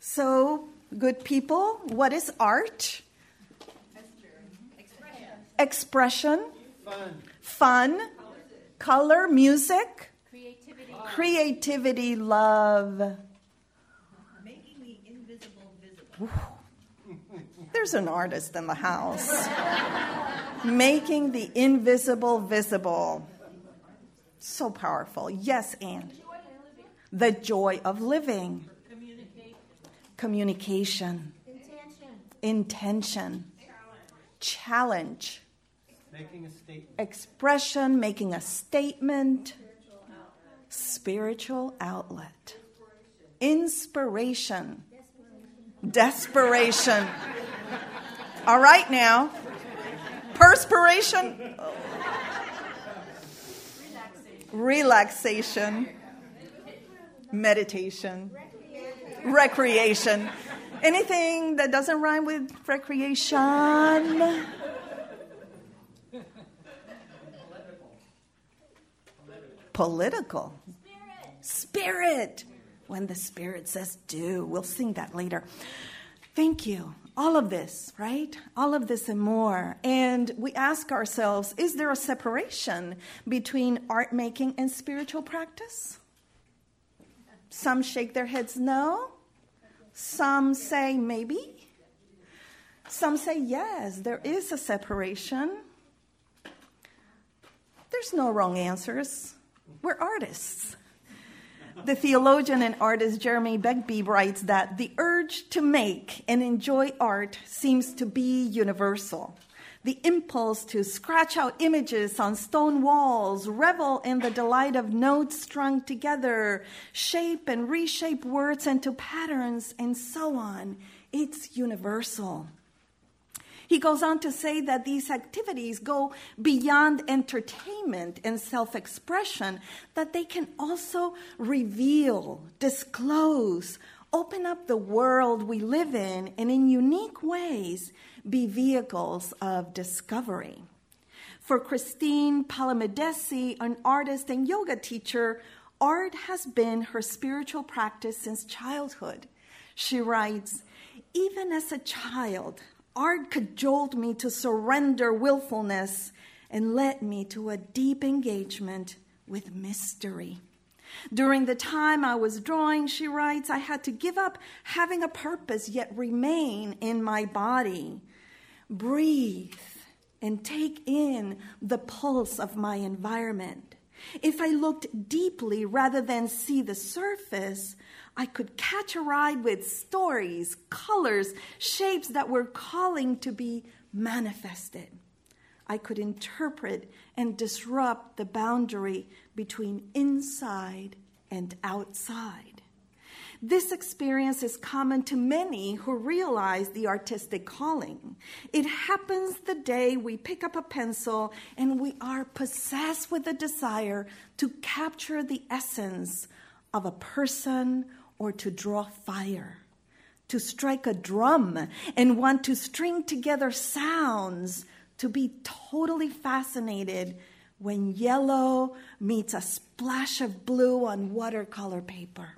So, good people, what is art? Expression. Fun. Color. Music. Creativity. Love. Making the invisible visible. There's an artist in the house. Making the invisible visible. So powerful. Yes, Anne. The joy of living. Communication. Intention. Challenge. Making a statement. Expression, making a statement. Spiritual outlet. Inspiration. Desperation. All right now. Perspiration. Relaxation. Meditation. Recreation. Anything that doesn't rhyme with recreation. Political. Spirit. When the Spirit says do. We'll sing that later. Thank you. All of this, right? All of this and more. And we ask ourselves, is there a separation between art making and spiritual practice? Some shake their heads no. Some say maybe. Some say yes, there is a separation. There's no wrong answers. We're artists. The theologian and artist Jeremy Begbie writes that the urge to make and enjoy art seems to be universal. The impulse to scratch out images on stone walls, revel in the delight of notes strung together, shape and reshape words into patterns, and so on. It's universal. He goes on to say that these activities go beyond entertainment and self-expression, that they can also reveal, disclose, open up the world we live in, and in unique ways be vehicles of discovery. For Christine Palamidesi, an artist and yoga teacher, art has been her spiritual practice since childhood. She writes, "Even as a child, art cajoled me to surrender willfulness and led me to a deep engagement with mystery. During the time I was drawing," she writes, "I had to give up having a purpose yet remain in my body. Breathe and take in the pulse of my environment. If I looked deeply rather than see the surface, I could catch a ride with stories, colors, shapes that were calling to be manifested. I could interpret and disrupt the boundary between inside and outside." This experience is common to many who realize the artistic calling. It happens the day we pick up a pencil and we are possessed with a desire to capture the essence of a person or to draw fire, to strike a drum and want to string together sounds, to be totally fascinated when yellow meets a splash of blue on watercolor paper.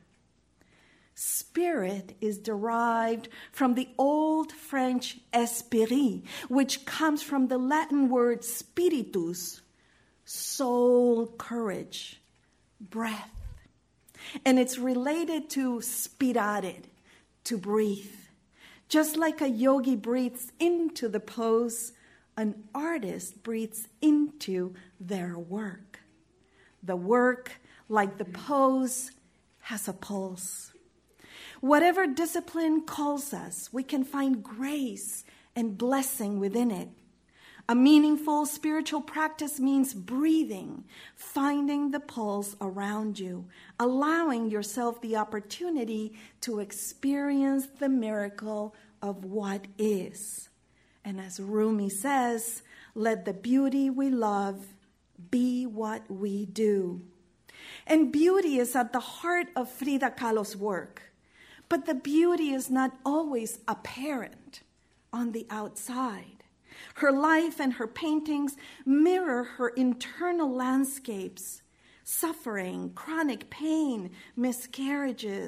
Spirit is derived from the old French esprit, which comes from the Latin word spiritus, soul, courage, breath. And it's related to spirare, to breathe. Just like a yogi breathes into the pose, an artist breathes into their work. The work, like the pose, has a pulse. Whatever discipline calls us, we can find grace and blessing within it. A meaningful spiritual practice means breathing, finding the pulse around you, allowing yourself the opportunity to experience the miracle of what is. And as Rumi says, let the beauty we love be what we do. And beauty is at the heart of Frida Kahlo's work. But the beauty is not always apparent on the outside. Her life and her paintings mirror her internal landscapes, suffering, chronic pain, miscarriages,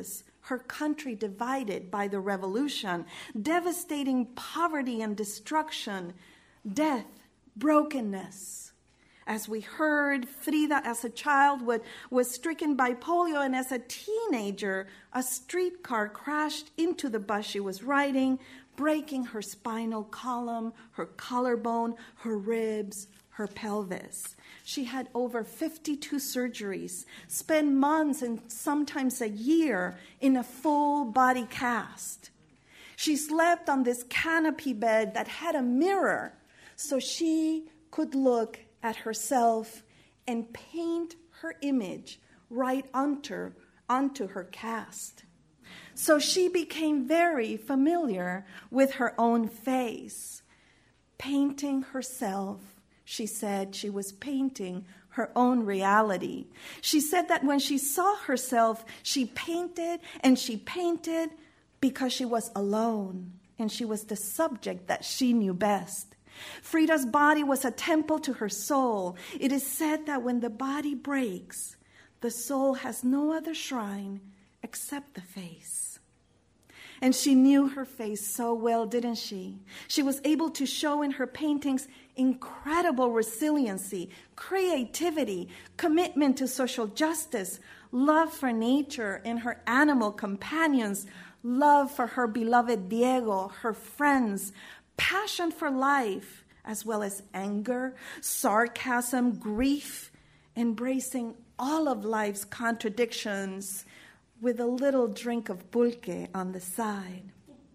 her country divided by the revolution, devastating poverty and destruction, death, brokenness. As we heard, Frida as a child was stricken by polio, and as a teenager, a streetcar crashed into the bus she was riding, breaking her spinal column, her collarbone, her ribs, her pelvis. She had over 52 surgeries, spent months and sometimes a year in a full body cast. She slept on this canopy bed that had a mirror so she could look at herself and paint her image right onto her cast. So she became very familiar with her own face, painting herself. She said she was painting her own reality. She said that when she saw herself, she painted and she painted because she was alone and she was the subject that she knew best. Frida's body was a temple to her soul. It is said that when the body breaks, the soul has no other shrine except the face. And she knew her face so well, didn't she? She was able to show in her paintings incredible resiliency, creativity, commitment to social justice, love for nature and her animal companions, love for her beloved Diego, her friends, passion for life, as well as anger, sarcasm, grief, embracing all of life's contradictions with a little drink of pulque on the side.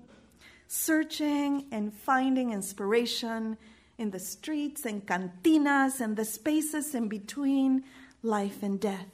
Searching and finding inspiration in the streets and cantinas and the spaces in between life and death.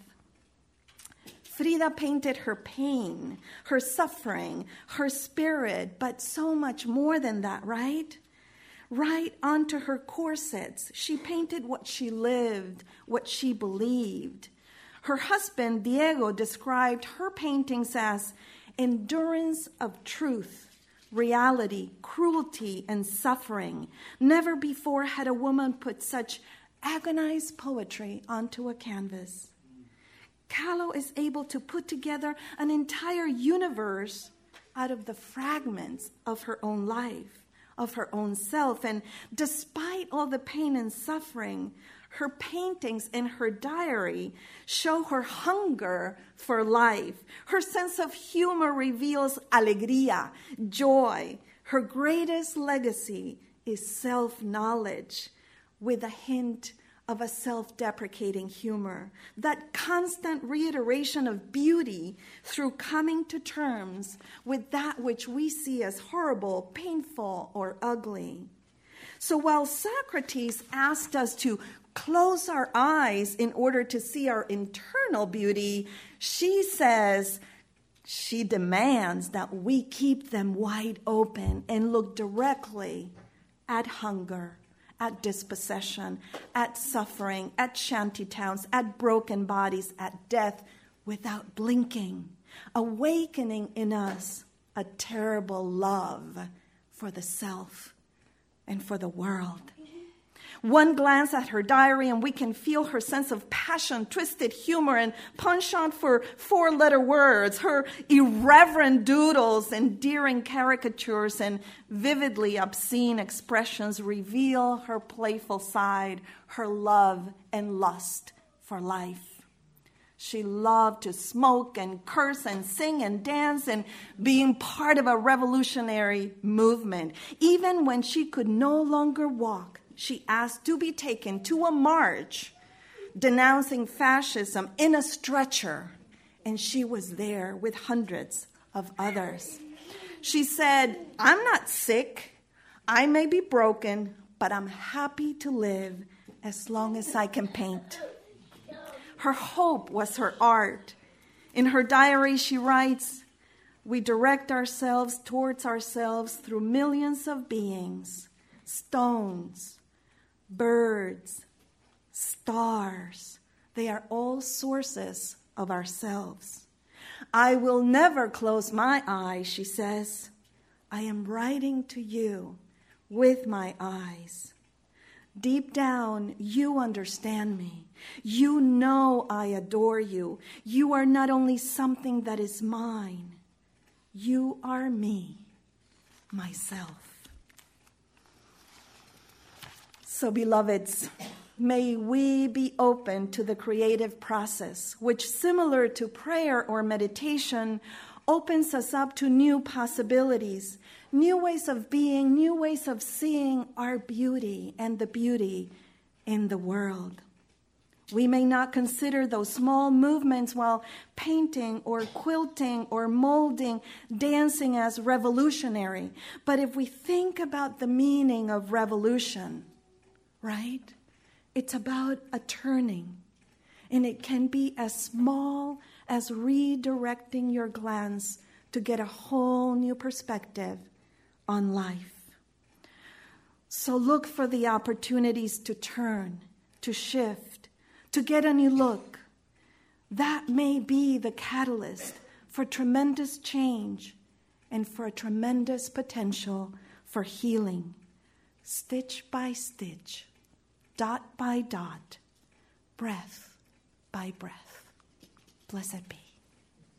Frida painted her pain, her suffering, her spirit, but so much more than that, right? Right onto her corsets. She painted what she lived, what she believed. Her husband, Diego, described her paintings as endurance of truth, reality, cruelty, and suffering. Never before had a woman put such agonized poetry onto a canvas. Kahlo is able to put together an entire universe out of the fragments of her own life, of her own self. And despite all the pain and suffering, her paintings and her diary show her hunger for life. Her sense of humor reveals alegría, joy. Her greatest legacy is self-knowledge with a hint of a self-deprecating humor. That constant reiteration of beauty through coming to terms with that which we see as horrible, painful, or ugly. So while Socrates asked us to close our eyes in order to see our internal beauty, she demands that we keep them wide open and look directly at hunger, at dispossession, at suffering, at shantytowns, at broken bodies, at death, without blinking, awakening in us a terrible love for the self and for the world. One glance at her diary and we can feel her sense of passion, twisted humor, and penchant for four-letter words. Her irreverent doodles, endearing caricatures, and vividly obscene expressions reveal her playful side, her love and lust for life. She loved to smoke and curse and sing and dance and being part of a revolutionary movement. Even when she could no longer walk, she asked to be taken to a march denouncing fascism in a stretcher, and she was there with hundreds of others. She said, "I'm not sick, I may be broken, but I'm happy to live as long as I can paint." Her hope was her art. In her diary, she writes, "We direct ourselves towards ourselves through millions of beings, stones, birds, stars. They are all sources of ourselves. I will never close my eyes," she says. "I am writing to you with my eyes. Deep down, you understand me. You know I adore you. You are not only something that is mine, You are me, myself. So, beloveds, may we be open to the creative process, which, similar to prayer or meditation, opens us up to new possibilities, new ways of being, new ways of seeing our beauty and the beauty in the world. We may not consider those small movements while painting or quilting or molding, dancing as revolutionary. But if we think about the meaning of revolution, right? It's about a turning. And it can be as small as redirecting your glance to get a whole new perspective on life. So look for the opportunities to turn, to shift, to get a new look. That may be the catalyst for tremendous change and for a tremendous potential for healing. Stitch by stitch, dot by dot, breath by breath. Blessed be.